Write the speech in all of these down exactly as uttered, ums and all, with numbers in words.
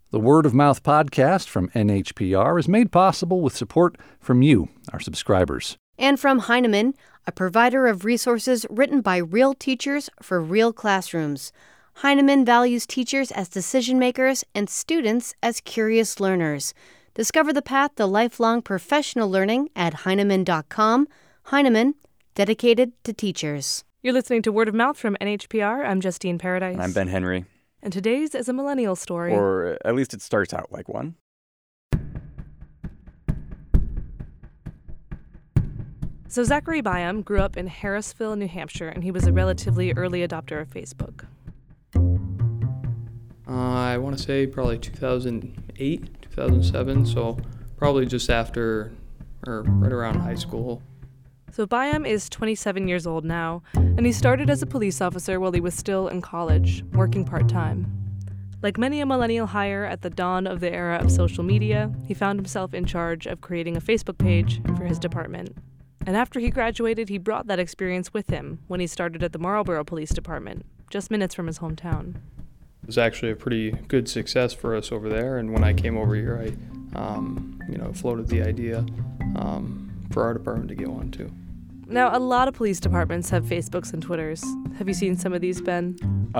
The Word of Mouth podcast from N H P R is made possible with support from you, our subscribers. And from Heinemann, a provider of resources written by real teachers for real classrooms. Heinemann values teachers as decision makers and students as curious learners. Discover the path to lifelong professional learning at Heinemann dot com. Heinemann, dedicated to teachers. You're listening to Word of Mouth from N H P R. I'm Justine Paradise. And I'm Ben Henry. And today's is a millennial story. Or at least it starts out like one. So Zachary Byam grew up in Harrisville, New Hampshire, and he was a relatively early adopter of Facebook. Uh, I want to say probably two thousand eight, two thousand seven, so probably just after, or right around high school. So Byam is twenty-seven years old now, and he started as a police officer while he was still in college, working part-time. Like many a millennial hire at the dawn of the era of social media, he found himself in charge of creating a Facebook page for his department. And after he graduated, he brought that experience with him when he started at the Marlboro Police Department, just minutes from his hometown. It was actually a pretty good success for us over there, and when I came over here, I, um, you know, floated the idea um, for our department to get one too. Now, a lot of police departments have Facebooks and Twitters. Have you seen some of these, Ben?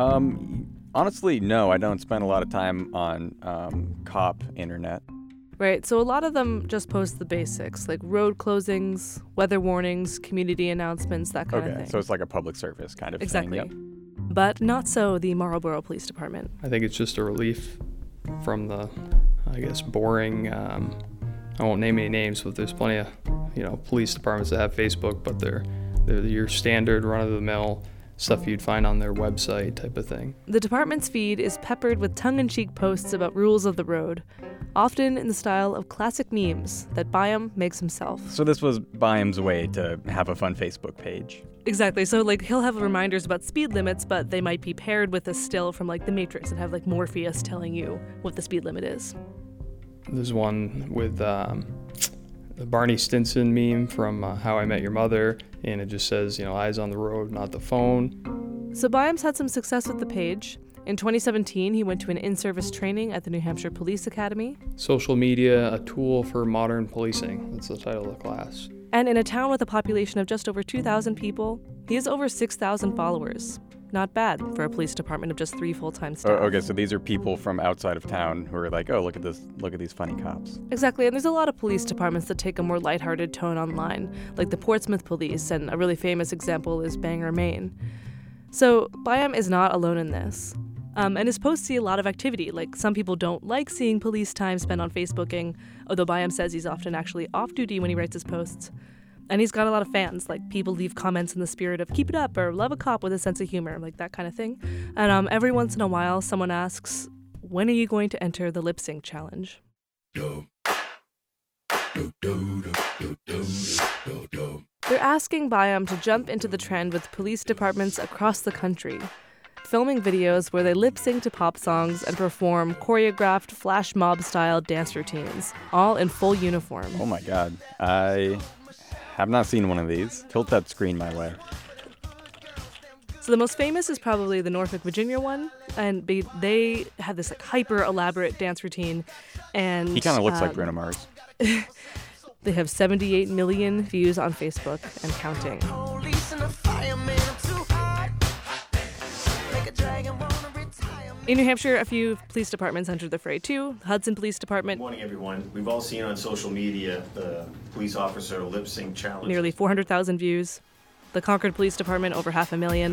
Um, honestly, no. I don't spend a lot of time on um, cop internet. Right, so a lot of them just post the basics, like road closings, weather warnings, community announcements, that kind okay, of thing. So it's like a public service kind of exactly. thing. Exactly. Yep. But not so the Marlboro Police Department. I think it's just a relief from the, I guess, boring, um, I won't name any names, but there's plenty of, you know, police departments that have Facebook, but they're, they're your standard run-of-the-mill stuff you'd find on their website type of thing. The department's feed is peppered with tongue-in-cheek posts about rules of the road, often in the style of classic memes that Byam makes himself. So this was Byam's way to have a fun Facebook page. Exactly. So, like, he'll have reminders about speed limits, but they might be paired with a still from, like, The Matrix and have, like, Morpheus telling you what the speed limit is. There's one with um, the Barney Stinson meme from uh, How I Met Your Mother, and it just says, you know, eyes on the road, not the phone. So Byam's had some success with the page. In twenty seventeen, he went to an in-service training at the New Hampshire Police Academy. Social media, a tool for modern policing. That's the title of the class. And in a town with a population of just over two thousand people, he has over six thousand followers. Not bad for a police department of just three full-time staff. Oh, okay, so these are people from outside of town who are like, oh, look at this, look at these funny cops. Exactly, and there's a lot of police departments that take a more lighthearted tone online, like the Portsmouth Police, and a really famous example is Bangor, Maine. So Byam is not alone in this. Um, and his posts see a lot of activity. Like, some people don't like seeing police time spent on Facebooking, although Byam says he's often actually off-duty when he writes his posts. And he's got a lot of fans. Like, people leave comments in the spirit of keep it up or love a cop with a sense of humor, like that kind of thing. And um, every once in a while, someone asks, when are you going to enter the lip sync challenge? They're asking Byam to jump into the trend with police departments across the country, filming videos where they lip sync to pop songs and perform choreographed flash mob style dance routines, all in full uniform. Oh my God. I have not seen one of these. Tilt that screen my way. So the most famous is probably the Norfolk, Virginia one, and they, they have this like hyper elaborate dance routine, and he kind of looks um, like Bruno Mars. They have seventy-eight million views on Facebook and counting. In New Hampshire, a few police departments entered the fray too. The Hudson Police Department. Good morning, everyone. We've all seen on social media the police officer lip sync challenge. Nearly four hundred thousand views. The Concord Police Department, over half a million.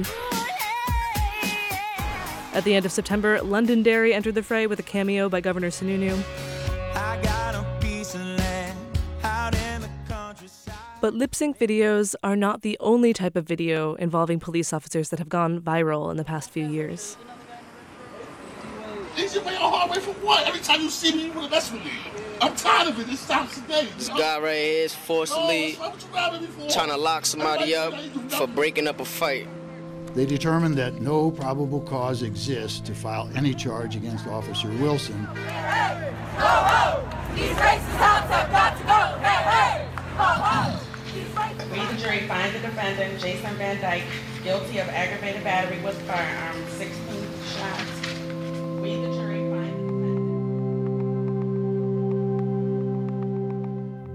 At the end of September, Londonderry entered the fray with a cameo by Governor Sununu. I got a piece of land out in the countryside. But lip sync videos are not the only type of video involving police officers that have gone viral in the past few years. These are paying a hard way for what? Every time you see me, you want to mess with me. I'm tired of it. It stops today. This guy right here is forcibly oh, trying to lock somebody up for breaking up a fight. They determined that no probable cause exists to file any charge against Officer Wilson. Hey, hey, ho, ho! These racist cops have got to go! Hey, hey, ho, ho! We, the jury, find the defendant, Jason Van Dyke, guilty of aggravated battery with firearm, sixteen shots. We, the jury, find the defendant.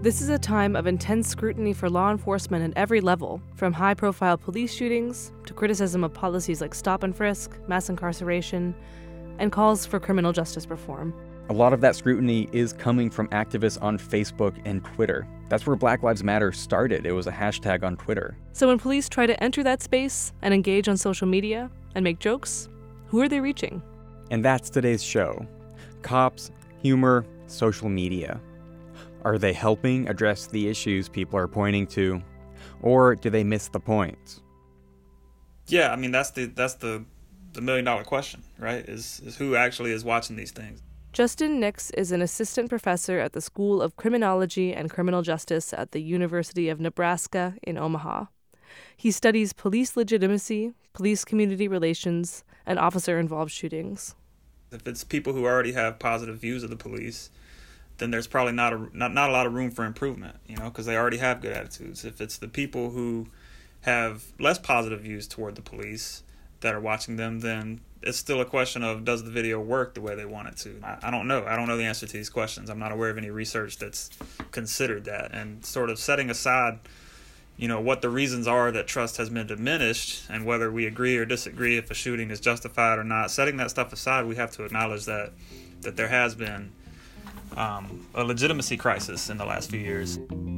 This is a time of intense scrutiny for law enforcement at every level, from high-profile police shootings to criticism of policies like stop and frisk, mass incarceration, and calls for criminal justice reform. A lot of that scrutiny is coming from activists on Facebook and Twitter. That's where Black Lives Matter started. It was a hashtag on Twitter. So when police try to enter that space and engage on social media and make jokes, who are they reaching? And that's today's show. Cops, humor, social media. Are they helping address the issues people are pointing to, or do they miss the point? Yeah, I mean that's the that's the the million dollar question, right? Is is who actually is watching these things? Justin Nix is an assistant professor at the School of Criminology and Criminal Justice at the University of Nebraska in Omaha. He studies police legitimacy, police community relations, and officer-involved shootings. If it's people who already have positive views of the police, then there's probably not a not, not a lot of room for improvement, you know, because they already have good attitudes. If it's the people who have less positive views toward the police that are watching them, then it's still a question of, does the video work the way they want it to? I, I don't know. I don't know the answer to these questions. I'm not aware of any research that's considered that. And sort of setting aside, you know, what the reasons are that trust has been diminished and whether we agree or disagree if a shooting is justified or not, setting that stuff aside, we have to acknowledge that that there has been um, a legitimacy crisis in the last few years.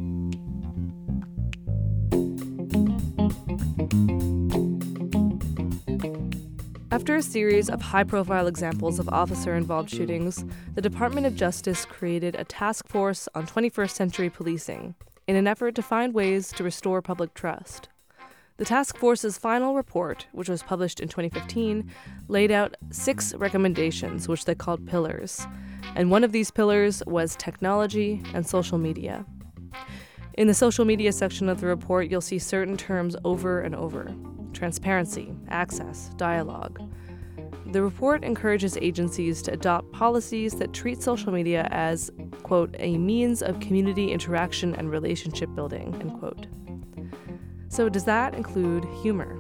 After a series of high-profile examples of officer-involved shootings, the Department of Justice created a task force on twenty-first century policing in an effort to find ways to restore public trust. The task force's final report, which was published in twenty fifteen, laid out six recommendations, which they called pillars, and one of these pillars was technology and social media. In the social media section of the report, you'll see certain terms over and over: transparency, access, dialogue. The report encourages agencies to adopt policies that treat social media as, quote, a means of community interaction and relationship building, end quote. So does that include humor?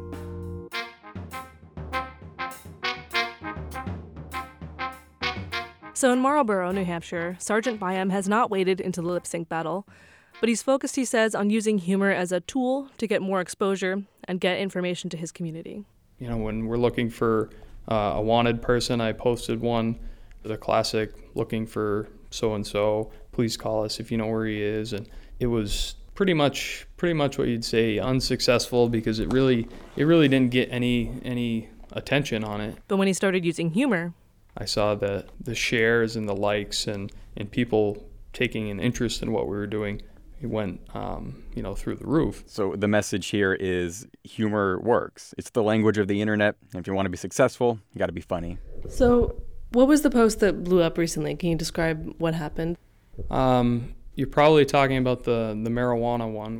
So in Marlborough, New Hampshire, Sergeant Byam has not waded into the lip sync battle, but he's focused, he says, on using humor as a tool to get more exposure and get information to his community. You know, when we're looking for uh, a wanted person, I posted one, the classic, looking for so-and-so, please call us if you know where he is. And it was pretty much pretty much what you'd say unsuccessful, because it really it really didn't get any any attention on it. But when he started using humor, I saw the, the shares and the likes and, and people taking an interest in what we were doing. It went, um, you know, through the roof. So the message here is humor works. It's the language of the internet. And if you want to be successful, you got to be funny. So what was the post that blew up recently? Can you describe what happened? Um, you're probably talking about the, the marijuana one,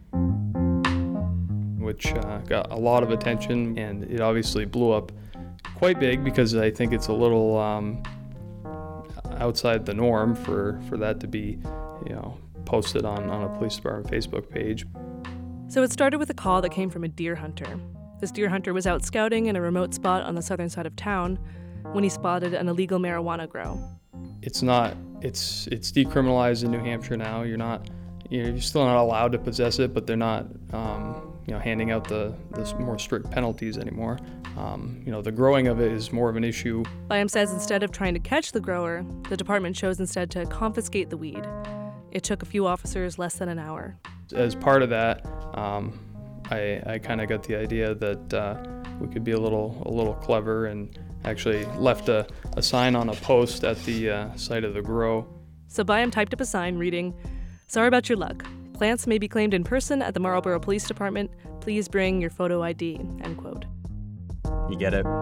which uh, got a lot of attention, and it obviously blew up quite big because I think it's a little um, outside the norm for, for that to be, you know, posted on, on a police department Facebook page. So it started with a call that came from a deer hunter. This deer hunter was out scouting in a remote spot on the southern side of town when he spotted an illegal marijuana grow. It's not, it's it's decriminalized in New Hampshire now. You're not, you're still not allowed to possess it, but they're not, um, you know, handing out the, the more strict penalties anymore. Um, you know, the growing of it is more of an issue. Byam says instead of trying to catch the grower, the department chose instead to confiscate the weed. It took a few officers less than an hour. As part of that, um, I, I kind of got the idea that uh, we could be a little a little clever, and actually left a, a sign on a post at the uh, site of the grow. So Byam typed up a sign reading, "Sorry about your luck. Plants may be claimed in person at the Marlborough Police Department. Please bring your photo I D," end quote. You get it?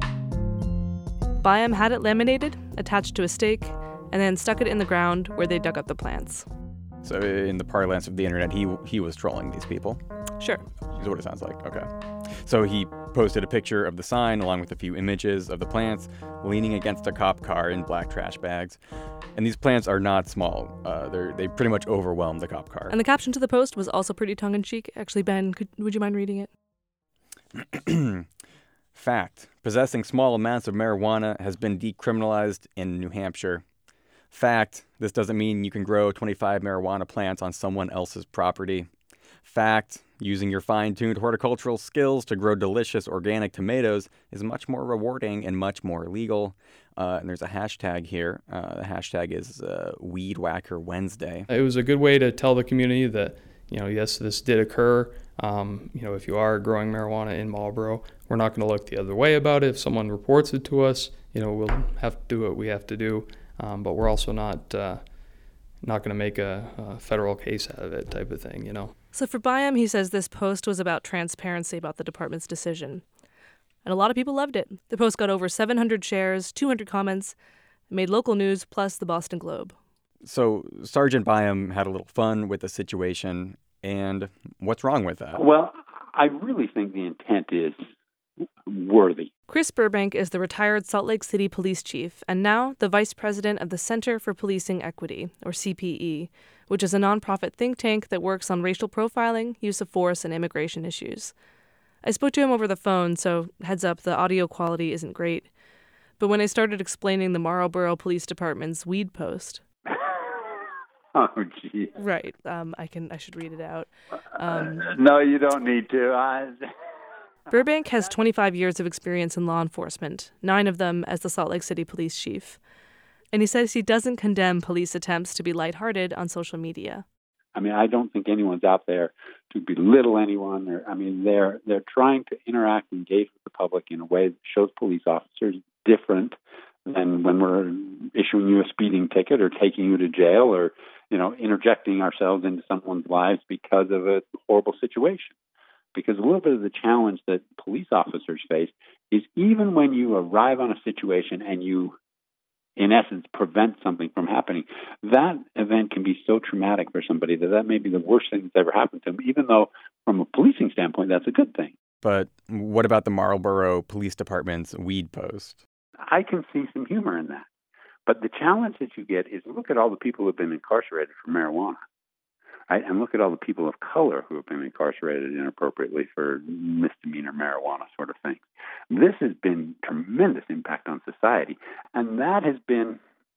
Byam had it laminated, attached to a stake, and then stuck it in the ground where they dug up the plants. So in the parlance of the internet, he he was trolling these people. Sure. Is what it sounds like. Okay. So he posted a picture of the sign along with a few images of the plants leaning against a cop car in black trash bags. And these plants are not small. Uh, they they pretty much overwhelm the cop car. And the caption to the post was also pretty tongue-in-cheek. Actually, Ben, could, would you mind reading it? Fact. Possessing small amounts of marijuana has been decriminalized in New Hampshire. Fact, this doesn't mean you can grow twenty-five marijuana plants on someone else's property. Fact, using your fine-tuned horticultural skills to grow delicious organic tomatoes is much more rewarding and much more legal. Uh, and there's a hashtag here. Uh, the hashtag is uh, Weed Whacker Wednesday. It was a good way to tell the community that, you know, yes, this did occur. Um, you know, if you are growing marijuana in Marlboro, we're not going to look the other way about it. If someone reports it to us, you know, we'll have to do what we have to do. Um, but we're also not uh, not going to make a, a federal case out of it type of thing, you know. So for Byam, he says this post was about transparency about the department's decision. And a lot of people loved it. The post got over seven hundred shares, two hundred comments, made local news, plus the Boston Globe. So Sergeant Byam had a little fun with the situation, and what's wrong with that? Well, I really think the intent is worthy. Chris Burbank is the retired Salt Lake City police chief and now the vice president of the Center for Policing Equity, or C P E, which is a nonprofit think tank that works on racial profiling, use of force, and immigration issues. I spoke to him over the phone, so heads up, the audio quality isn't great. But when I started explaining the Marlboro Police Department's weed post... Oh, geez. Right. Um, I can. I should read it out. Um, uh, no, you don't need to. I... Burbank has twenty-five years of experience in law enforcement, nine of them as the Salt Lake City police chief. And he says he doesn't condemn police attempts to be lighthearted on social media. I mean, I don't think anyone's out there to belittle anyone. Or, I mean, they're they're trying to interact and engage with the public in a way that shows police officers different than when we're issuing you a speeding ticket or taking you to jail or, you know, interjecting ourselves into someone's lives because of a horrible situation. Because a little bit of the challenge that police officers face is even when you arrive on a situation and you, in essence, prevent something from happening, that event can be so traumatic for somebody that that may be the worst thing that's ever happened to them, even though from a policing standpoint, that's a good thing. But what about the Marlboro Police Department's weed post? I can see some humor in that. But the challenge that you get is look at all the people who have been incarcerated for marijuana, right? And look at all the people of color who have been incarcerated inappropriately for misdemeanor marijuana sort of things. This has been tremendous impact on society. And that has been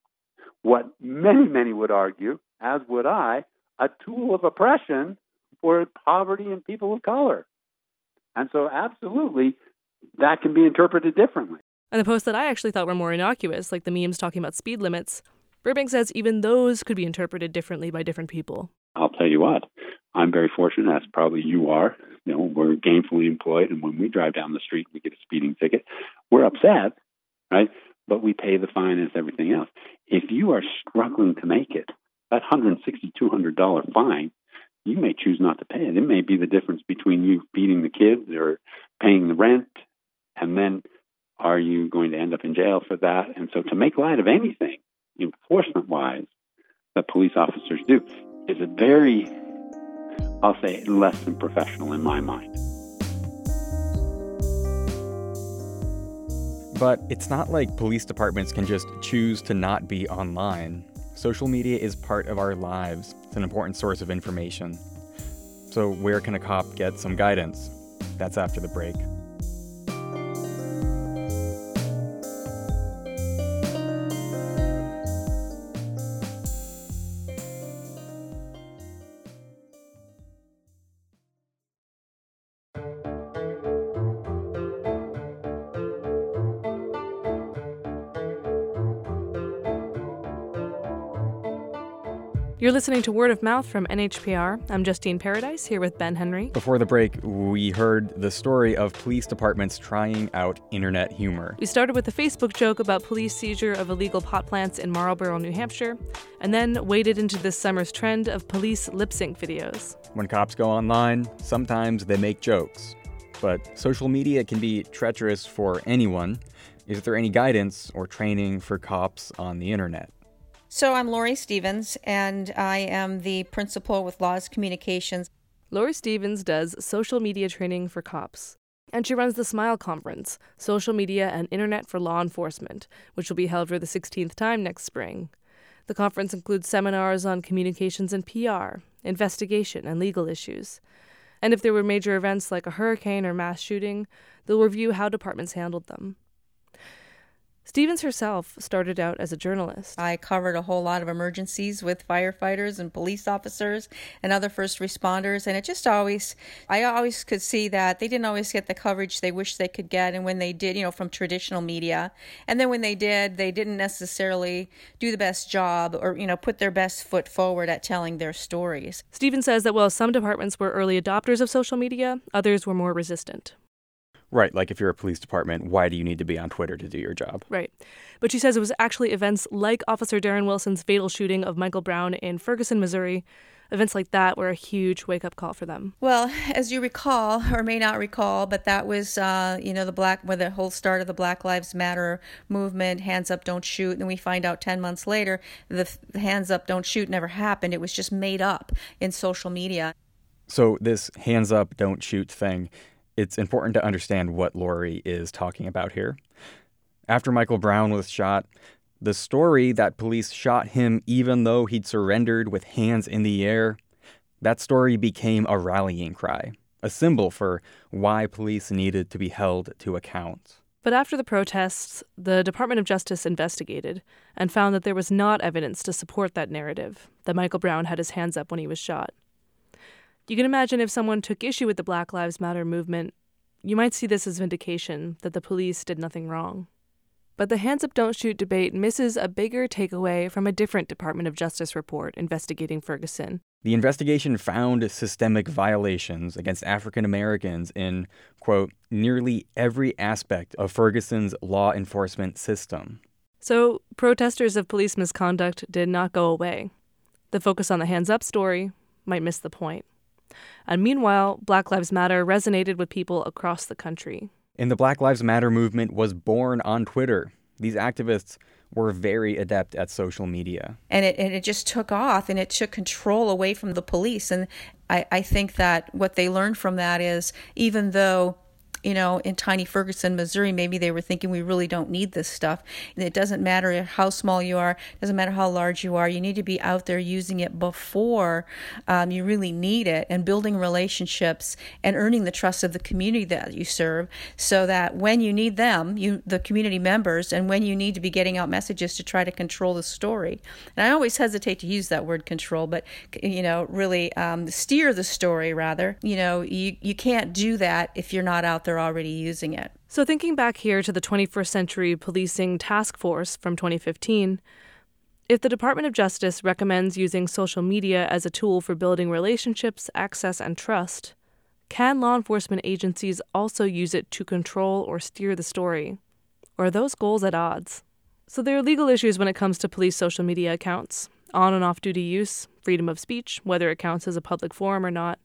what many, many would argue, as would I, a tool of oppression for poverty and people of color. And so absolutely, that can be interpreted differently. And the posts that I actually thought were more innocuous, like the memes talking about speed limits, Burbank says even those could be interpreted differently by different people. I'll tell you what, I'm very fortunate, as probably you are. You know, we're gainfully employed, and when we drive down the street, we get a speeding ticket. We're upset, right? But we pay the fine as everything else. If you are struggling to make it, that one hundred sixty dollars, two hundred dollars fine, you may choose not to pay it. It may be the difference between you feeding the kids or paying the rent, and then are you going to end up in jail for that? And so to make light of anything, enforcement-wise, that police officers do is a very, I'll say, less than professional in my mind. But it's not like police departments can just choose to not be online. Social media is part of our lives. It's an important source of information. So where can a cop get some guidance? That's after the break. You're listening to Word of Mouth from N H P R. I'm Justine Paradise, here with Ben Henry. Before the break, we heard the story of police departments trying out internet humor. We started with a Facebook joke about police seizure of illegal pot plants in Marlboro, New Hampshire, and then waded into this summer's trend of police lip-sync videos. When cops go online, sometimes they make jokes. But social media can be treacherous for anyone. Is there any guidance or training for cops on the internet? So I'm Lori Stevens, and I am the principal with Laws Communications. Lori Stevens does social media training for cops. And she runs the SMILE conference, Social Media and Internet for Law Enforcement, which will be held for the sixteenth time next spring. The conference includes seminars on communications and P R, investigation, and legal issues. And if there were major events like a hurricane or mass shooting, they'll review how departments handled them. Stevens herself started out as a journalist. I covered a whole lot of emergencies with firefighters and police officers and other first responders, and it just always, I always could see that they didn't always get the coverage they wished they could get, and when they did, you know, from traditional media, and then when they did, they didn't necessarily do the best job or, you know, put their best foot forward at telling their stories. Stevens says that while some departments were early adopters of social media, others were more resistant. Right, like if you're a police department, why do you need to be on Twitter to do your job? Right. But she says it was actually events like Officer Darren Wilson's fatal shooting of Michael Brown in Ferguson, Missouri. Events like that were a huge wake-up call for them. Well, as you recall, or may not recall, but that was, uh, you know, the black, where the whole start of the Black Lives Matter movement, hands up, don't shoot. And we find out ten months later, the, the hands up, don't shoot never happened. It was just made up in social media. So this hands up, don't shoot thing, it's important to understand what Lori is talking about here. After Michael Brown was shot, the story that police shot him even though he'd surrendered with hands in the air, that story became a rallying cry, a symbol for why police needed to be held to account. But after the protests, the Department of Justice investigated and found that there was not evidence to support that narrative, that Michael Brown had his hands up when he was shot. You can imagine if someone took issue with the Black Lives Matter movement, you might see this as vindication that the police did nothing wrong. But the hands up, don't shoot debate misses a bigger takeaway from a different Department of Justice report investigating Ferguson. The investigation found systemic violations against African Americans in, quote, nearly every aspect of Ferguson's law enforcement system. So protesters of police misconduct did not go away. The focus on the hands up story might miss the point. And meanwhile, Black Lives Matter resonated with people across the country. And the Black Lives Matter movement was born on Twitter. These activists were very adept at social media. And it and it just took off, and it took control away from the police. And I, I think that what they learned from that is, even though, you know, in tiny Ferguson, Missouri, maybe they were thinking we really don't need this stuff. And it doesn't matter how small you are, it doesn't matter how large you are. You need to be out there using it before um, you really need it, and building relationships and earning the trust of the community that you serve, so that when you need them, you the community members, and when you need to be getting out messages to try to control the story. And I always hesitate to use that word control, but, you know, really um, steer the story, rather. You know, you, you can't do that if you're not out there already using it. So thinking back here to the twenty-first Century Policing Task Force from twenty fifteen, if the Department of Justice recommends using social media as a tool for building relationships, access, and trust, can law enforcement agencies also use it to control or steer the story? Or are those goals at odds? So there are legal issues when it comes to police social media accounts, on and off duty use, freedom of speech, whether it counts as a public forum or not.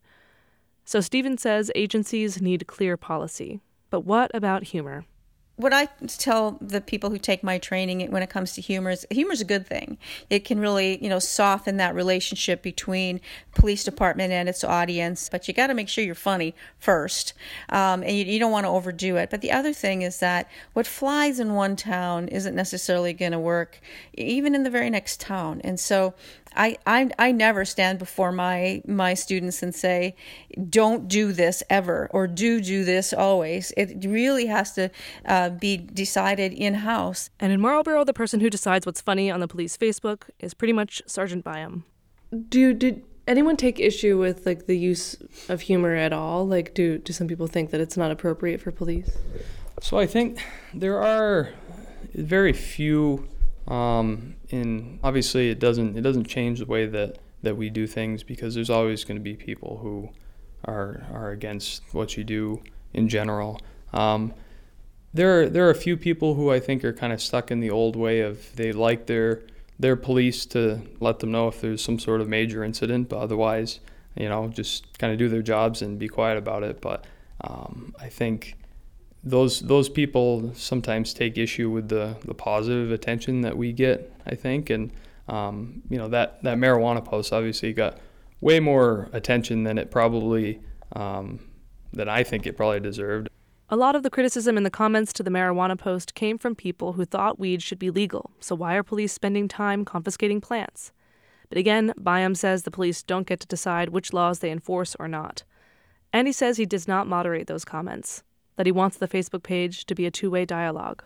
So Stevens says agencies need clear policy. But what about humor? What I tell the people who take my training when it comes to humor is humor is a good thing. It can really, you know, soften that relationship between police department and its audience. But you got to make sure you're funny first, um, and you, you don't want to overdo it. But the other thing is that what flies in one town isn't necessarily going to work even in the very next town. And so I, I I never stand before my my students and say, don't do this ever, or do do this always. It really has to uh, be decided in-house. And in Marlboro, the person who decides what's funny on the police Facebook is pretty much Sergeant Byam. Do did anyone take issue with like the use of humor at all? Like, do do some people think that it's not appropriate for police? So I think there are very few. Um, and obviously it doesn't it doesn't change the way that, that we do things, because there's always going to be people who are are against what you do in general. Um, there are, there are a few people who I think are kind of stuck in the old way of they like their their police to let them know if there's some sort of major incident, but otherwise, you know, just kind of do their jobs and be quiet about it. But um, I think Those those people sometimes take issue with the, the positive attention that we get, I think. And, um, you know, that, that marijuana post obviously got way more attention than it probably, um, than I think it probably deserved. A lot of the criticism in the comments to the marijuana post came from people who thought weed should be legal. So why are police spending time confiscating plants? But again, Byam says the police don't get to decide which laws they enforce or not. And he says he does not moderate those comments, that he wants the Facebook page to be a two-way dialogue.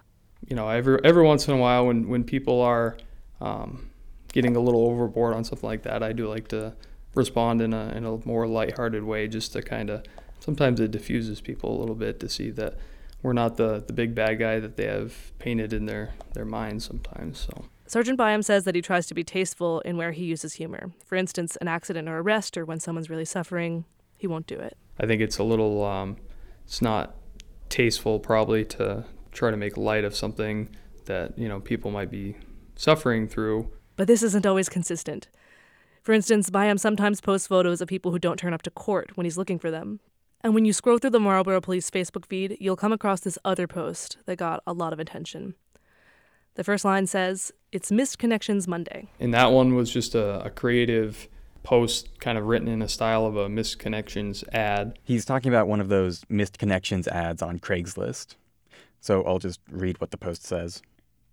you know, every every once in a while when, when people are um, getting a little overboard on something like that, I do like to respond in a in a more lighthearted way, just to kind of, sometimes it diffuses people a little bit to see that we're not the, the big bad guy that they have painted in their, their minds sometimes. So Sergeant Byam says that he tries to be tasteful in where he uses humor. For instance, an accident or arrest, or when someone's really suffering, he won't do it. I think it's a little, um, it's not tasteful probably to try to make light of something that, you know, people might be suffering through. But this isn't always consistent. For instance, Byam sometimes posts photos of people who don't turn up to court when he's looking for them. And when you scroll through the Marlboro Police Facebook feed, you'll come across this other post that got a lot of attention. The first line says, "It's Missed Connections Monday." And that one was just a, a creative post kind of written in a style of a Missed Connections ad. He's talking about one of those Missed Connections ads on Craigslist. So I'll just read what the post says.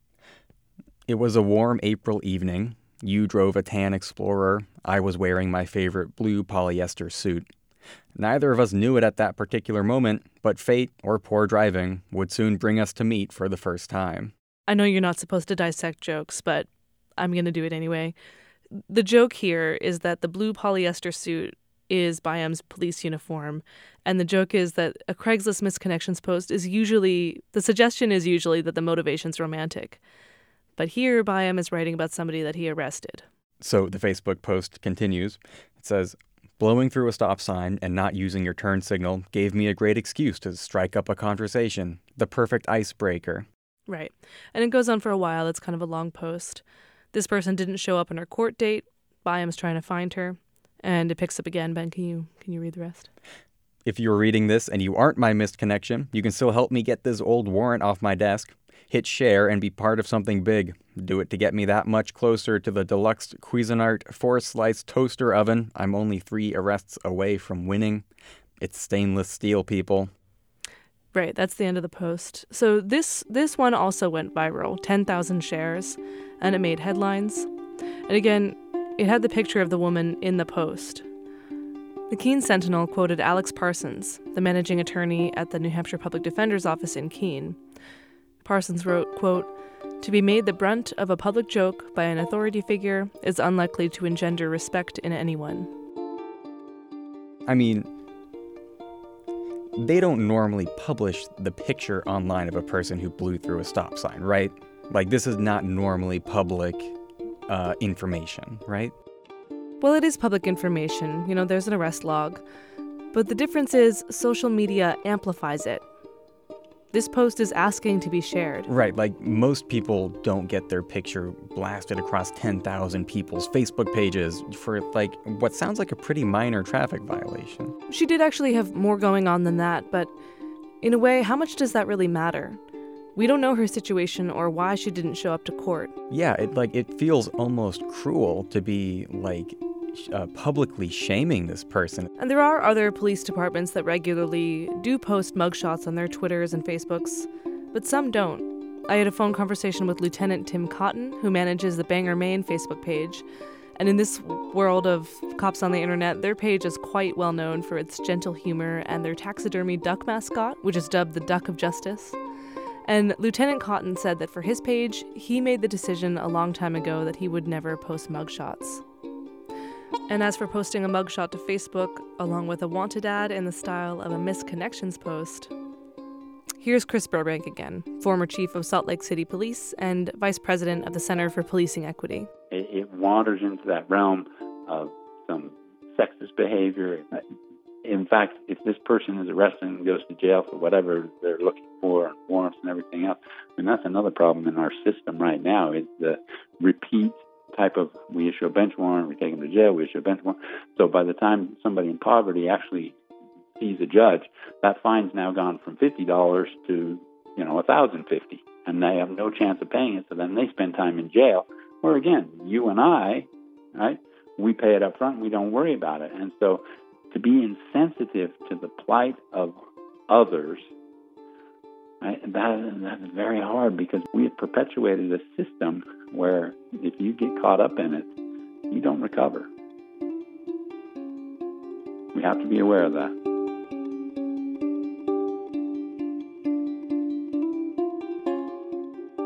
"It was a warm April evening. You drove a tan Explorer. I was wearing my favorite blue polyester suit. Neither of us knew it at that particular moment, but fate, or poor driving, would soon bring us to meet for the first time." I know you're not supposed to dissect jokes, but I'm going to do it anyway. The joke here is that the blue polyester suit is Byam's police uniform, and the joke is that a Craigslist Missed Connections post is usually, the suggestion is usually that the motivation's romantic. But here, Byam is writing about somebody that he arrested. So the Facebook post continues. It says, "Blowing through a stop sign and not using your turn signal gave me a great excuse to strike up a conversation. The perfect icebreaker." Right. And it goes on for a while. It's kind of a long post. This person didn't show up on her court date. Byam's trying to find her. And it picks up again. Ben, can you can you read the rest? "If you're reading this and you aren't my missed connection, you can still help me get this old warrant off my desk. Hit share and be part of something big. Do it to get me that much closer to the deluxe Cuisinart four-slice toaster oven. I'm only three arrests away from winning. It's stainless steel, people." Right, that's the end of the post. So this this one also went viral, ten thousand shares, and it made headlines. And again, it had the picture of the woman in the post. The Keene Sentinel quoted Alex Parsons, the managing attorney at the New Hampshire Public Defender's Office in Keene. Parsons wrote, quote, "To be made the brunt of a public joke by an authority figure is unlikely to engender respect in anyone." I mean, they don't normally publish the picture online of a person who blew through a stop sign, right? Like, this is not normally public uh, information, right? Well, it is public information. You know, there's an arrest log. But the difference is social media amplifies it. This post is asking to be shared. Right, like most people don't get their picture blasted across ten thousand people's Facebook pages for like what sounds like a pretty minor traffic violation. She did actually have more going on than that, but in a way, how much does that really matter? We don't know her situation or why she didn't show up to court. Yeah, it like it feels almost cruel to be like Uh, publicly shaming this person. And there are other police departments that regularly do post mugshots on their Twitters and Facebooks, but some don't. I had a phone conversation with Lieutenant Tim Cotton, who manages the Bangor, Maine Facebook page. And in this world of cops on the internet, their page is quite well known for its gentle humor and their taxidermy duck mascot, which is dubbed the Duck of Justice. And Lieutenant Cotton said that for his page, he made the decision a long time ago that he would never post mugshots. And as for posting a mugshot to Facebook, along with a wanted ad in the style of a Missed Connections post, here's Chris Burbank again, former chief of Salt Lake City Police and vice president of the Center for Policing Equity. It, it wanders into that realm of some sexist behavior. In fact, if this person is arrested and goes to jail for whatever they're looking for, warrants and everything else, I mean, that's another problem in our system right now, is the repeat type of, we issue a bench warrant, we take them to jail, we issue a bench warrant. So by the time somebody in poverty actually sees a judge, that fine's now gone from fifty dollars to, you know, one thousand fifty dollars. And they have no chance of paying it, so then they spend time in jail. Or again, you and I, right, we pay it up front and we don't worry about it. And so to be insensitive to the plight of others, right, that, that's very hard, because we have perpetuated a system where if you get caught up in it, you don't recover. We have to be aware of that.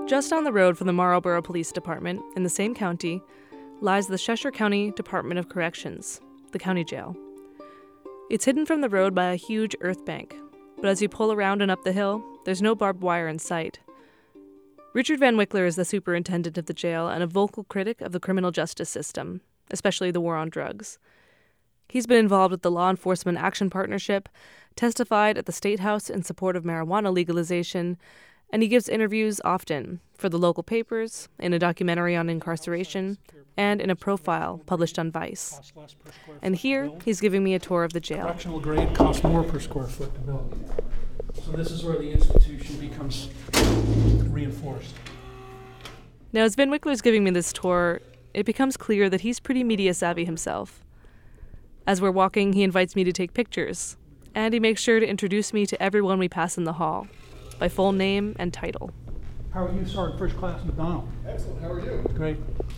Just down the road from the Marlborough Police Department, in the same county, lies the Cheshire County Department of Corrections, the county jail. It's hidden from the road by a huge earth bank, but as you pull around and up the hill, there's no barbed wire in sight. Richard Van Wickler is the superintendent of the jail and a vocal critic of the criminal justice system, especially the war on drugs. He's been involved with the Law Enforcement Action Partnership, testified at the State House in support of marijuana legalization, and he gives interviews often for the local papers, in a documentary on incarceration, and in a profile published on Vice. And here, he's giving me a tour of the jail. Correctional grade costs more per square foot to build. So this is where the institution becomes reinforced. Now, as Van Wickler's giving me this tour, it becomes clear that he's pretty media savvy himself. As we're walking, he invites me to take pictures, and he makes sure to introduce me to everyone we pass in the hall, by full name and title. How are you, Sergeant First Class McDonald? Excellent. How are you? Great.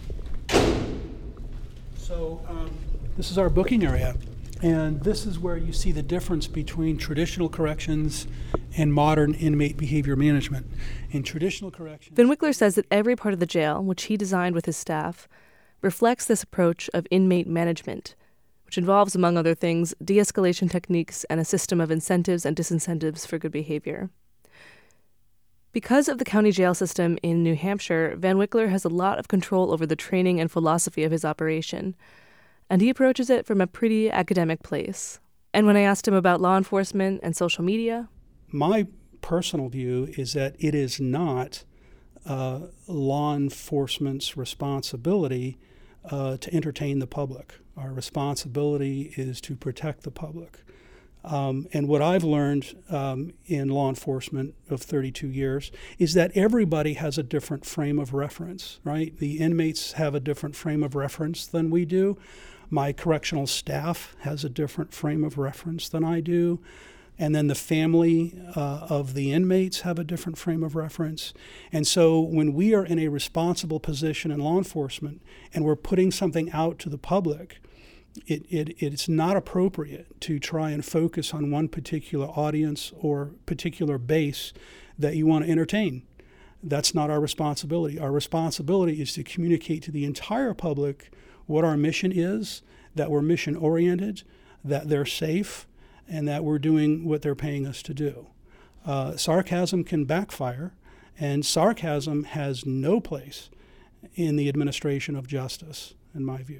So um, this is our booking area, and this is where you see the difference between traditional corrections and modern inmate behavior management. In traditional corrections... Van Wickler says that every part of the jail, which he designed with his staff, reflects this approach of inmate management, which involves, among other things, de-escalation techniques and a system of incentives and disincentives for good behavior. Because of the county jail system in New Hampshire, Van Wickler has a lot of control over the training and philosophy of his operation, and he approaches it from a pretty academic place. And when I asked him about law enforcement and social media... My personal view is that it is not uh, law enforcement's responsibility uh, to entertain the public. Our responsibility is to protect the public. Um, and what I've learned um, in law enforcement of thirty-two years is that everybody has a different frame of reference, right? The inmates have a different frame of reference than we do. My correctional staff has a different frame of reference than I do. And then the family uh, of the inmates have a different frame of reference. And so when we are in a responsible position in law enforcement and we're putting something out to the public, It, it it's not appropriate to try and focus on one particular audience or particular base that you want to entertain. That's not our responsibility. Our responsibility is to communicate to the entire public what our mission is, that we're mission-oriented, that they're safe, and that we're doing what they're paying us to do. Uh, sarcasm can backfire, and sarcasm has no place in the administration of justice, in my view.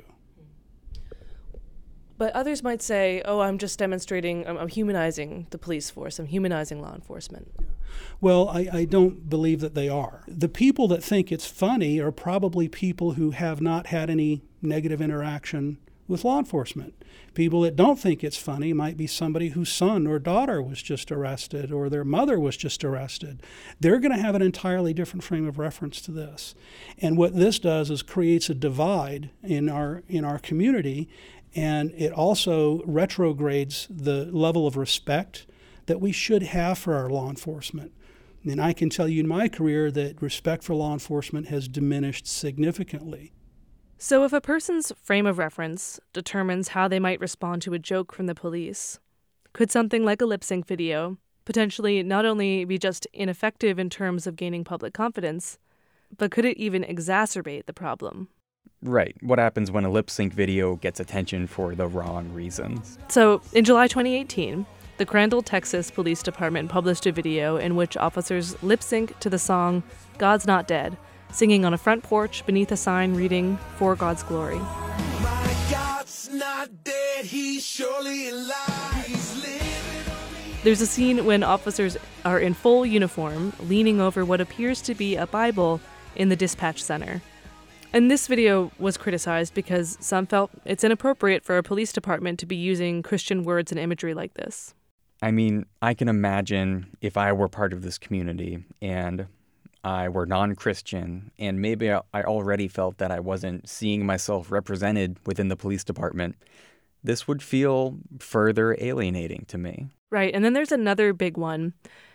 But others might say, oh, I'm just demonstrating, I'm, I'm humanizing the police force, I'm humanizing law enforcement. Well, I, I don't believe that they are. The people that think it's funny are probably people who have not had any negative interaction with law enforcement. People that don't think it's funny might be somebody whose son or daughter was just arrested or their mother was just arrested. They're going to have an entirely different frame of reference to this. And what this does is creates a divide in our in our community. And it also retrogrades the level of respect that we should have for our law enforcement. And I can tell you in my career that respect for law enforcement has diminished significantly. So if a person's frame of reference determines how they might respond to a joke from the police, could something like a lip sync video potentially not only be just ineffective in terms of gaining public confidence, but could it even exacerbate the problem? Right. What happens when a lip sync video gets attention for the wrong reasons? So, in July twenty eighteen, the Crandall, Texas Police Department published a video in which officers lip sync to the song God's Not Dead, singing on a front porch beneath a sign reading For God's Glory. My God's not dead, he's surely alive. He's living on me. There's a scene when officers are in full uniform, leaning over what appears to be a Bible in the dispatch center. And this video was criticized because some felt it's inappropriate for a police department to be using Christian words and imagery like this. I mean, I can imagine if I were part of this community and I were non-Christian and maybe I already felt that I wasn't seeing myself represented within the police department, this would feel further alienating to me. Right, and then there's another big one.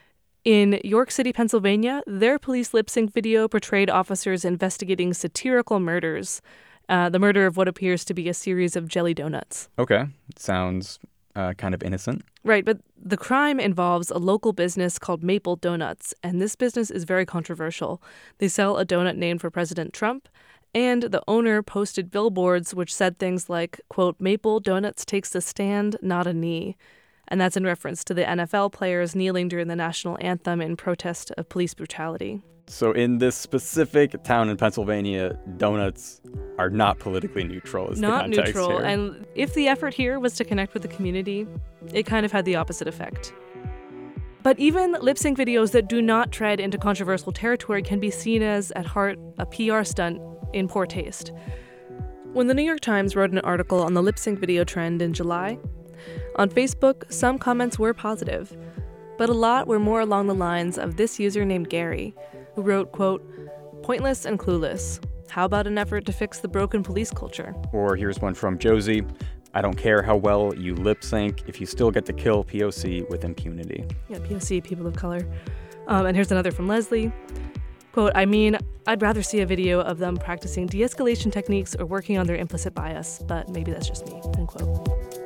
In York City, Pennsylvania, their police lip sync video portrayed officers investigating satirical murders, uh, the murder of what appears to be a series of jelly donuts. Okay, sounds uh, kind of innocent. Right, but the crime involves a local business called Maple Donuts, and this business is very controversial. They sell a donut named for President Trump, and the owner posted billboards which said things like, quote, Maple Donuts takes a stand, not a knee. And that's in reference to the N F L players kneeling during the national anthem in protest of police brutality. So in this specific town in Pennsylvania, donuts are not politically neutral is Not the context neutral, here. and if the effort here was to connect with the community, it kind of had the opposite effect. But even lip sync videos that do not tread into controversial territory can be seen as, at heart, a P R stunt in poor taste. When the New York Times wrote an article on the lip sync video trend in July, on Facebook, some comments were positive, but a lot were more along the lines of this user named Gary, who wrote, quote, pointless and clueless. How about an effort to fix the broken police culture? Or here's one from Josie. I don't care how well you lip sync if you still get to kill P O C with impunity. Yeah, P O C, people of color. Um, and here's another from Leslie. Quote, I mean, I'd rather see a video of them practicing de-escalation techniques or working on their implicit bias, but maybe that's just me, end quote.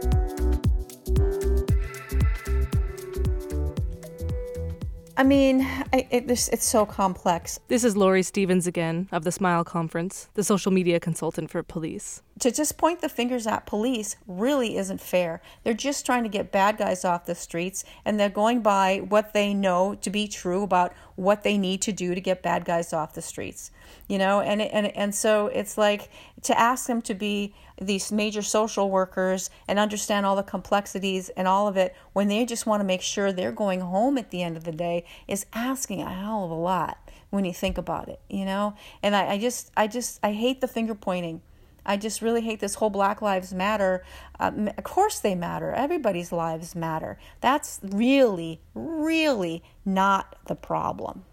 I mean, I, it, this, it's so complex. This is Lori Stevens again of the Smile Conference, the social media consultant for police. To just point the fingers at police really isn't fair. They're just trying to get bad guys off the streets, and they're going by what they know to be true about what they need to do to get bad guys off the streets. You know, and and and so it's like to ask them to be these major social workers and understand all the complexities and all of it when they just want to make sure they're going home at the end of the day is asking a hell of a lot when you think about it, you know? And I, I just, I just, I hate the finger pointing. I just really hate this whole Black Lives Matter. Um, of course they matter. Everybody's lives matter. That's really, really not the problem.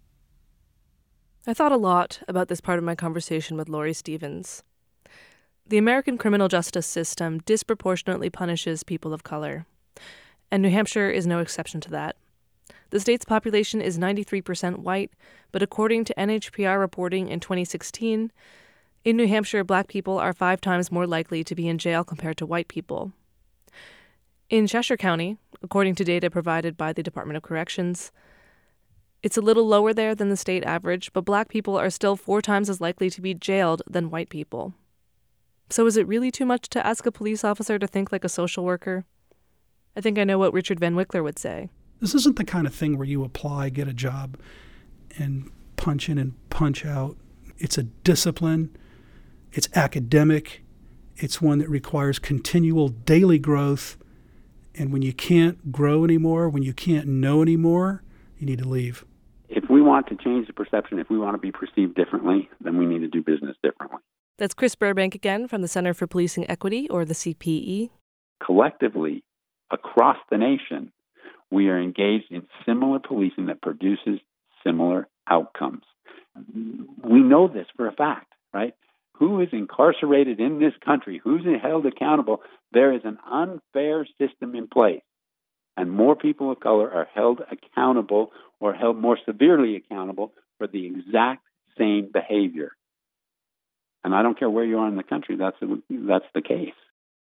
I thought a lot about this part of my conversation with Lori Stevens. The American criminal justice system disproportionately punishes people of color, and New Hampshire is no exception to that. The state's population is ninety-three percent white, but according to N H P R reporting in twenty sixteen, in New Hampshire, black people are five times more likely to be in jail compared to white people. In Cheshire County, according to data provided by the Department of Corrections, it's a little lower there than the state average, but black people are still four times as likely to be jailed than white people. So is it really too much to ask a police officer to think like a social worker? I think I know what Richard Van Wickler would say. This isn't the kind of thing where you apply, get a job, and punch in and punch out. It's a discipline. It's academic. It's one that requires continual daily growth. And when you can't grow anymore, when you can't know anymore, you need to leave. If we want to change the perception, if we want to be perceived differently, then we need to do business differently. That's Chris Burbank again from the Center for Policing Equity, or the C P E. Collectively, across the nation, we are engaged in similar policing that produces similar outcomes. We know this for a fact, right? Who is incarcerated in this country? Who's held accountable? There is an unfair system in place. And more people of color are held accountable or held more severely accountable for the exact same behavior. And I don't care where you are in the country, that's the, that's the case.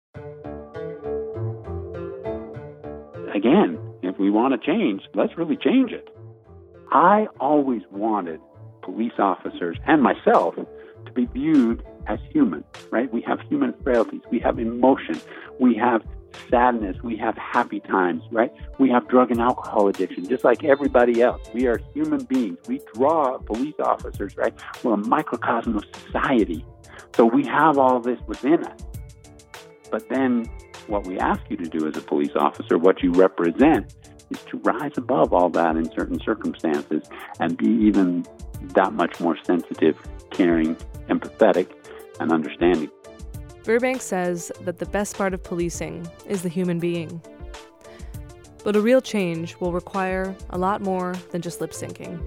Again, if we want to change, let's really change it. I always wanted police officers and myself to be viewed as human, right? We have human frailties, we have emotion, we have sadness, we have happy times, right? We have drug and alcohol addiction, just like everybody else. We are human beings. We draw police officers, right? We're a microcosm of society. So we have all this within us. But then what we ask you to do as a police officer, what you represent, is to rise above all that in certain circumstances and be even that much more sensitive, caring, empathetic, and understanding. Burbank says that the best part of policing is the human being. But a real change will require a lot more than just lip syncing.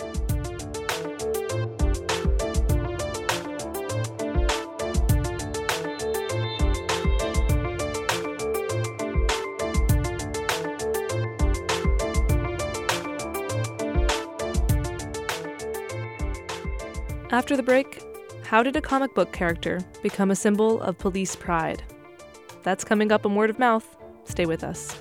After the break, how did a comic book character become a symbol of police pride? That's coming up on Word of Mouth Stay with us.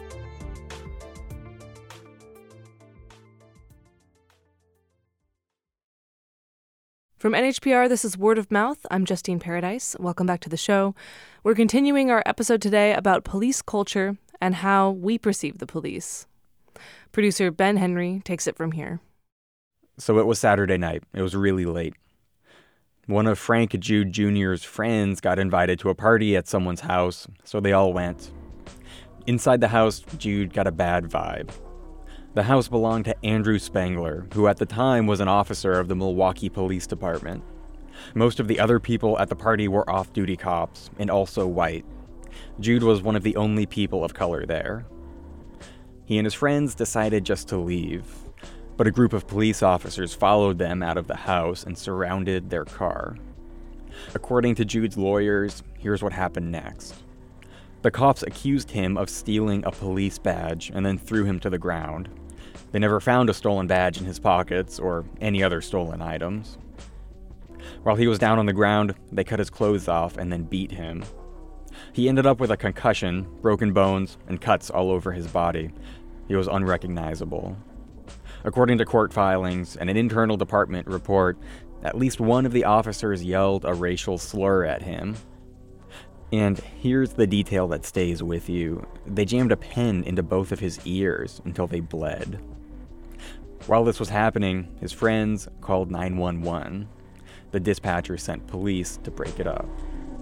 From N H P R, this is Word of Mouth. I'm Justine Paradise. Welcome back to the show. We're continuing our episode today about police culture and how we perceive the police. Producer Ben Henry takes it from here. So it was Saturday night. It was really late. One of Frank Jude Junior's friends got invited to a party at someone's house, so they all went. Inside the house, Jude got a bad vibe. The house belonged to Andrew Spangler, who at the time was an officer of the Milwaukee Police Department. Most of the other people at the party were off-duty cops, and also white. Jude was one of the only people of color there. He and his friends decided just to leave, but a group of police officers followed them out of the house and surrounded their car. According to Jude's lawyers, here's what happened next. The cops accused him of stealing a police badge and then threw him to the ground. They never found a stolen badge in his pockets or any other stolen items. While he was down on the ground, they cut his clothes off and then beat him. He ended up with a concussion, broken bones, and cuts all over his body. He was unrecognizable. According to court filings and an internal department report, at least one of the officers yelled a racial slur at him. And here's the detail that stays with you. They jammed a pen into both of his ears until they bled. While this was happening, his friends called nine one one. The dispatcher sent police to break it up.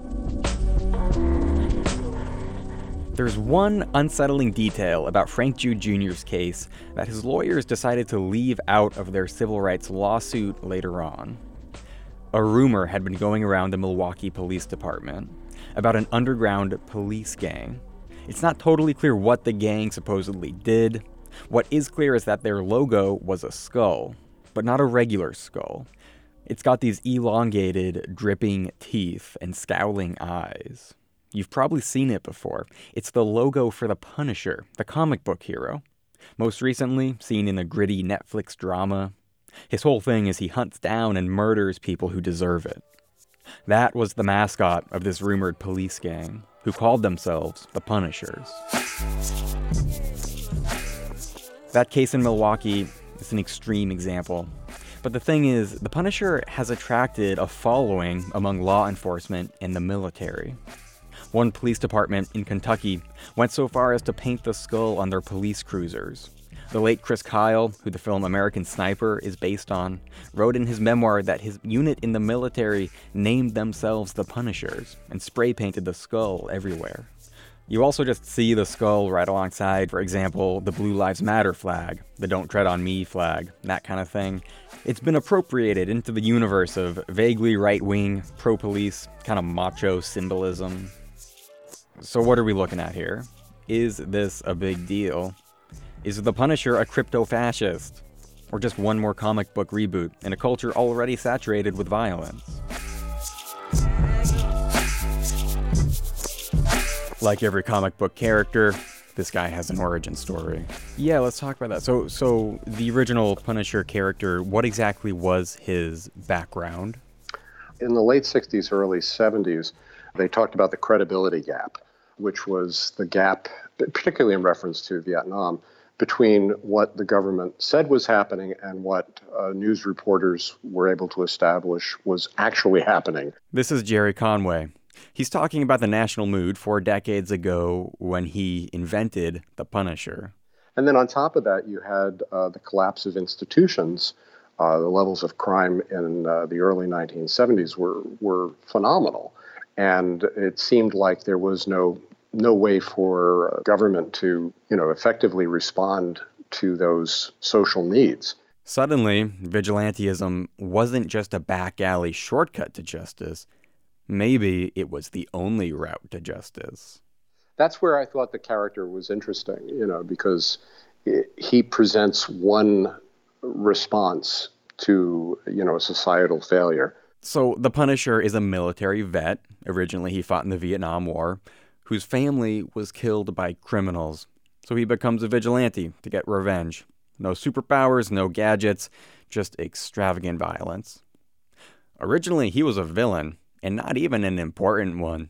There's one unsettling detail about Frank Jude Junior's case that his lawyers decided to leave out of their civil rights lawsuit later on. A rumor had been going around the Milwaukee Police Department about an underground police gang. It's not totally clear what the gang supposedly did. What is clear is that their logo was a skull, but not a regular skull. It's got these elongated, dripping teeth and scowling eyes. You've probably seen it before. It's the logo for the Punisher, the comic book hero. Most recently, seen in a gritty Netflix drama. His whole thing is he hunts down and murders people who deserve it. That was the mascot of this rumored police gang, who called themselves the Punishers. That case in Milwaukee is an extreme example. But the thing is, the Punisher has attracted a following among law enforcement and the military. One police department in Kentucky went so far as to paint the skull on their police cruisers. The late Chris Kyle, who the film American Sniper is based on, wrote in his memoir that his unit in the military named themselves the Punishers and spray painted the skull everywhere. You also just see the skull right alongside, for example, the Blue Lives Matter flag, the Don't Tread on Me flag, that kind of thing. It's been appropriated into the universe of vaguely right-wing, pro-police, kind of macho symbolism. So what are we looking at here? Is this a big deal? Is the Punisher a crypto-fascist? Or just one more comic book reboot in a culture already saturated with violence? Like every comic book character, this guy has an origin story. Yeah, let's talk about that. So, so the original Punisher character, what exactly was his background? In the late sixties, early seventies, they talked about the credibility gap, which was the gap, particularly in reference to Vietnam, between what the government said was happening and what uh, news reporters were able to establish was actually happening. This is Jerry Conway. He's talking about the national mood four decades ago when he invented the Punisher. And then on top of that, you had uh, the collapse of institutions. Uh, the levels of crime in uh, the early nineteen seventies were, were phenomenal. And it seemed like there was no no way for government to, you know, effectively respond to those social needs. Suddenly, vigilantism wasn't just a back alley shortcut to justice. Maybe it was the only route to justice. That's where I thought the character was interesting, you know, because he presents one response to, you know, a societal failure. So the Punisher is a military vet. Originally, he fought in the Vietnam War, whose family was killed by criminals. So he becomes a vigilante to get revenge. No superpowers, no gadgets, just extravagant violence. Originally, he was a villain, and not even an important one.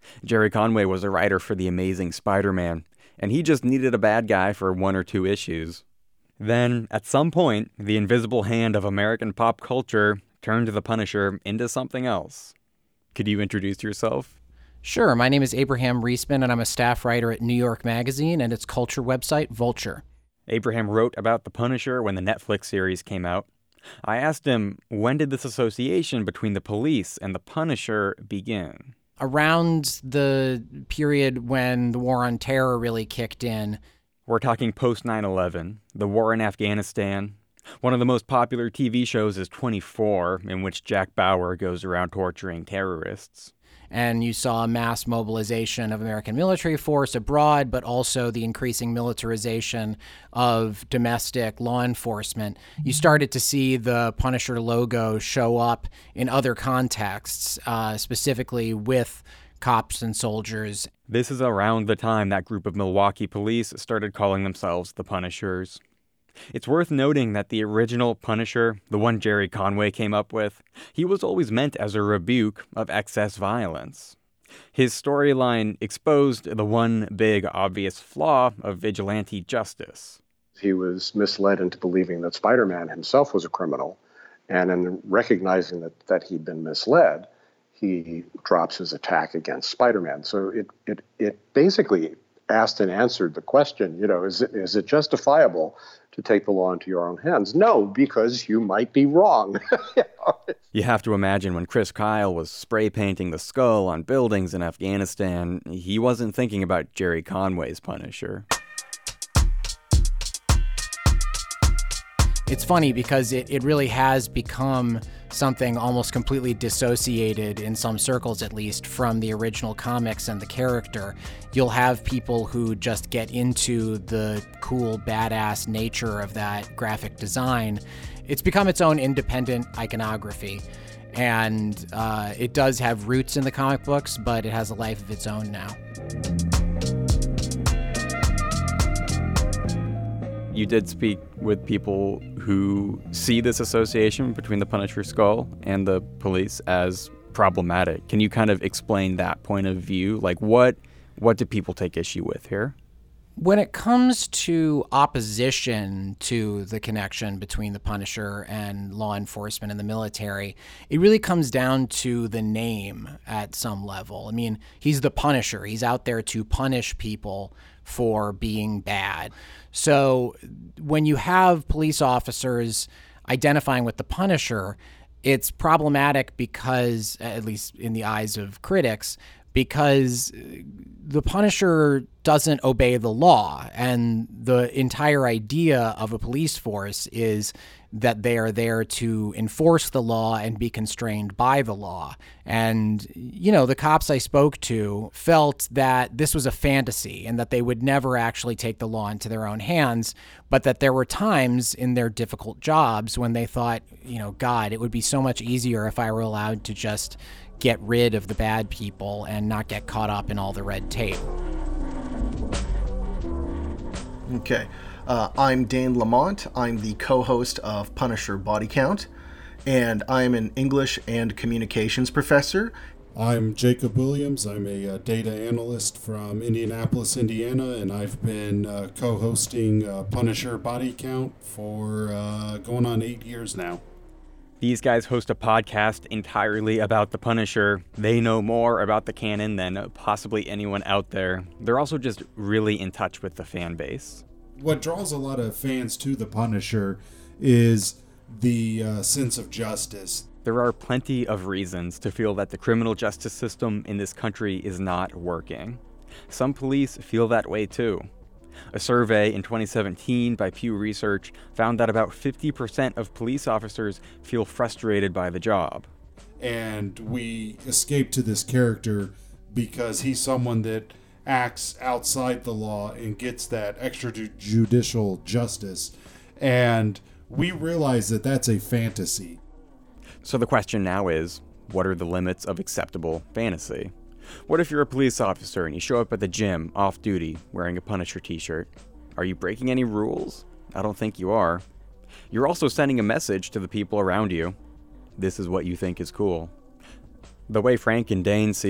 Jerry Conway was a writer for The Amazing Spider-Man, and he just needed a bad guy for one or two issues. Then, at some point, the invisible hand of American pop culture turned the Punisher into something else. Could you introduce yourself? Sure. My name is Abraham Reisman, and I'm a staff writer at New York Magazine and its culture website, Vulture. Abraham wrote about the Punisher when the Netflix series came out. I asked him, when did this association between the police and the Punisher begin? Around the period when the war on terror really kicked in. We're talking post nine eleven, the war in Afghanistan. One of the most popular T V shows is twenty-four, in which Jack Bauer goes around torturing terrorists. And you saw mass mobilization of American military force abroad, but also the increasing militarization of domestic law enforcement. You started to see the Punisher logo show up in other contexts, uh, specifically with cops and soldiers. This is around the time that group of Milwaukee police started calling themselves the Punishers. It's worth noting that the original Punisher, the one Jerry Conway came up with, he was always meant as a rebuke of excess violence. His storyline exposed the one big obvious flaw of vigilante justice. He was misled into believing that Spider-Man himself was a criminal, and in recognizing that, that he'd been misled, he drops his attack against Spider-Man. So it it it basically asked and answered the question, you know, is it is it justifiable to take the law into your own hands? No, because you might be wrong. You have to imagine when Chris Kyle was spray painting the skull on buildings in Afghanistan, he wasn't thinking about Jerry Conway's Punisher. It's funny because it, it really has become something almost completely dissociated, in some circles at least, from the original comics and the character. You'll have people who just get into the cool, badass nature of that graphic design. It's become its own independent iconography, and uh, it does have roots in the comic books, but it has a life of its own now. You did speak with people who see this association between the Punisher skull and the police as problematic. Can you kind of explain that point of view? Like, what what do people take issue with here? When it comes to opposition to the connection between the Punisher and law enforcement and the military, it really comes down to the name at some level. I mean, he's the Punisher. He's out there to punish people for being bad. So when you have police officers identifying with the Punisher, it's problematic because, at least in the eyes of critics, because the Punisher doesn't obey the law, and the entire idea of a police force is that they are there to enforce the law and be constrained by the law. And, you know, the cops I spoke to felt that this was a fantasy and that they would never actually take the law into their own hands, but that there were times in their difficult jobs when they thought, you know, God, it would be so much easier if I were allowed to just get rid of the bad people and not get caught up in all the red tape. Okay. Uh, I'm Dane Lamont. I'm the co-host of Punisher Body Count, and I'm an English and communications professor. I'm Jacob Williams. I'm a uh, data analyst from Indianapolis, Indiana, and I've been uh, co-hosting uh, Punisher Body Count for uh, going on eight years now. These guys host a podcast entirely about the Punisher. They know more about the canon than possibly anyone out there. They're also just really in touch with the fan base. What draws a lot of fans to the Punisher is the uh, sense of justice. There are plenty of reasons to feel that the criminal justice system in this country is not working. Some police feel that way too. A survey in twenty seventeen by Pew Research found that about fifty percent of police officers feel frustrated by the job. And we escape to this character because he's someone that acts outside the law and gets that extrajudicial justice. And we realize that that's a fantasy. So the question now is, what are the limits of acceptable fantasy? What if you're a police officer and you show up at the gym, off-duty, wearing a Punisher t-shirt? Are you breaking any rules? I don't think you are. You're also sending a message to the people around you. This is what you think is cool. The way Frank and Dane see it,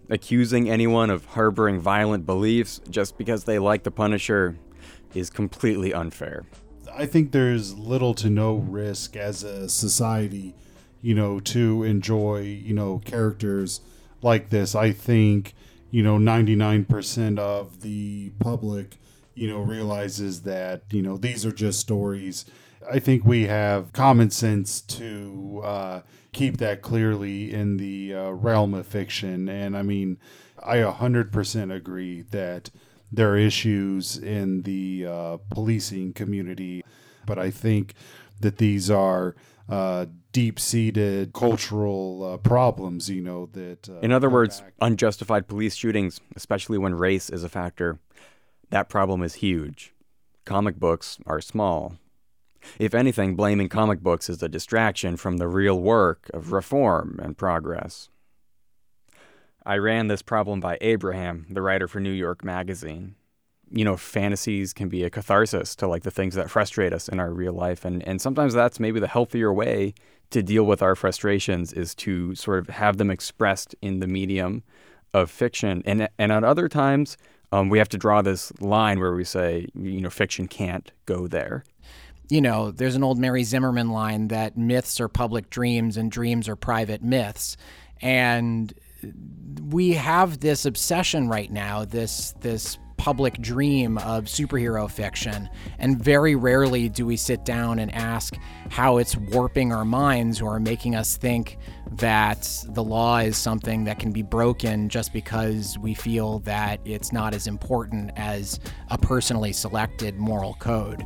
accusing anyone of harboring violent beliefs just because they like the Punisher is completely unfair. I think there's little to no risk as a society, you know, to enjoy, you know, characters like this. I think, you know, ninety-nine percent of the public, you know, realizes that, you know, these are just stories. I think we have common sense to uh, keep that clearly in the uh, realm of fiction. And I mean, I one hundred percent agree that there are issues in the uh, policing community, but I think that these are uh, deep-seated cultural uh, problems, you know, that... Uh, in other words, back. Unjustified police shootings, especially when race is a factor, that problem is huge. Comic books are small. If anything, blaming comic books is a distraction from the real work of reform and progress. I ran this problem by Abraham, the writer for New York Magazine. You know, fantasies can be a catharsis to like the things that frustrate us in our real life. And, and sometimes that's maybe the healthier way to deal with our frustrations, is to sort of have them expressed in the medium of fiction. And, and at other times, um, we have to draw this line where we say, you know, fiction can't go there. You know, there's an old Mary Zimmerman line that myths are public dreams and dreams are private myths. And we have this obsession right now, this this public dream of superhero fiction, and very rarely do we sit down and ask how it's warping our minds or making us think that the law is something that can be broken just because we feel that it's not as important as a personally selected moral code.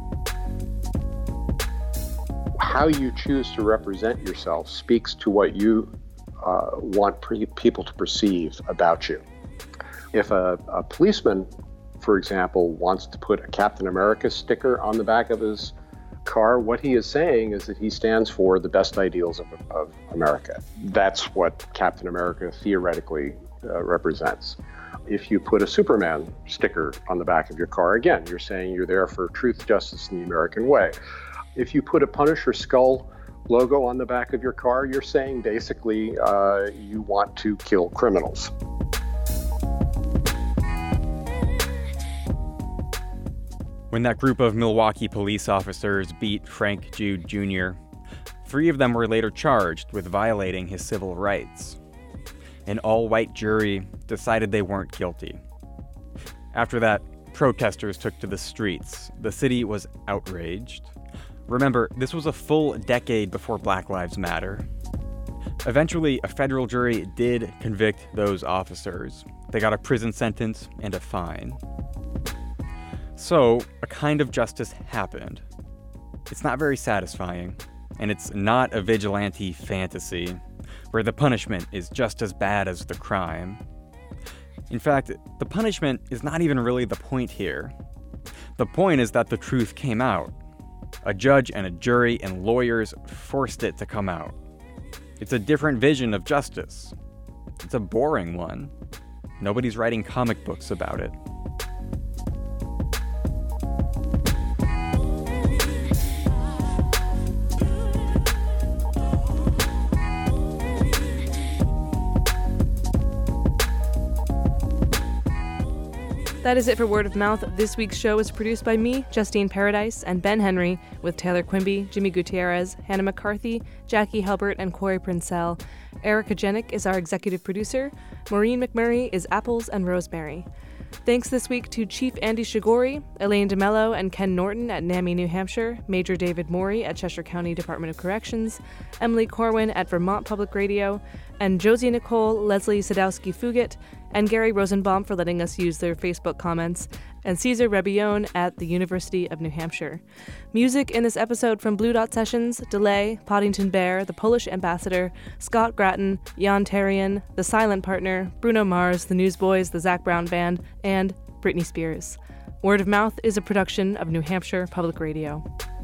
How you choose to represent yourself speaks to what you uh, want pre- people to perceive about you. If a, a policeman, for example, wants to put a Captain America sticker on the back of his car, what he is saying is that he stands for the best ideals of, of America. That's what Captain America theoretically uh, represents. If you put a Superman sticker on the back of your car, again, you're saying you're there for truth, justice, and the American way. If you put a Punisher skull logo on the back of your car, you're saying basically uh, you want to kill criminals. When that group of Milwaukee police officers beat Frank Jude Junior, three of them were later charged with violating his civil rights. An all-white jury decided they weren't guilty. After that, protesters took to the streets. The city was outraged. Remember, this was a full decade before Black Lives Matter. Eventually, a federal jury did convict those officers. They got a prison sentence and a fine. So, a kind of justice happened. It's not very satisfying, and it's not a vigilante fantasy, where the punishment is just as bad as the crime. In fact, the punishment is not even really the point here. The point is that the truth came out. A judge and a jury and lawyers forced it to come out. It's a different vision of justice. It's a boring one. Nobody's writing comic books about it. That is it for Word of Mouth. This week's show is produced by me, Justine Paradise, and Ben Henry, with Taylor Quimby, Jimmy Gutierrez, Hannah McCarthy, Jackie Helbert, and Corey Princell. Erica Jenick is our executive producer. Maureen McMurray is Apples and Rosemary. Thanks this week to Chief Andy Shigori, Elaine DeMello, and Ken Norton at NAMI, New Hampshire, Major David Morey at Cheshire County Department of Corrections, Emily Corwin at Vermont Public Radio, and Josie Nicole, Leslie Sadowski-Fugit, and Gary Rosenbaum for letting us use their Facebook comments, and Cesar Rebillon at the University of New Hampshire. Music in this episode from Blue Dot Sessions, Delay, Poddington Bear, The Polish Ambassador, Scott Grattan, Jan Tarian, The Silent Partner, Bruno Mars, The Newsboys, The Zac Brown Band, and Britney Spears. Word of Mouth is a production of New Hampshire Public Radio.